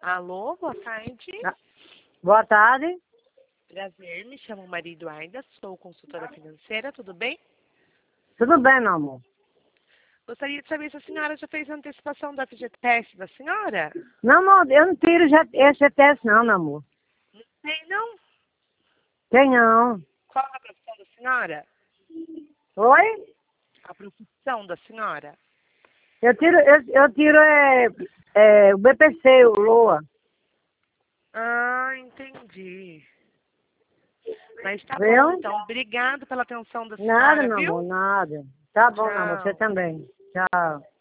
Alô, boa tarde. Boa tarde. Prazer, me chamo Maria Eduarda, sou consultora financeira, tudo bem? Tudo bem, meu amor? Gostaria de saber se a senhora já fez a antecipação da FGTS da senhora? Não, amor, eu não tiro FGTS não, meu amor. Tem, não? Tem não. Qual a profissão da senhora? Oi? A profissão da senhora? Eu tiro o BPC, o LOA. Ah, entendi. Mas tá Viu? bom, então. Obrigado pela atenção da Nada, senhora, meu viu? amor, nada. Tá bom, meu amor, você Tchau. também. Tchau.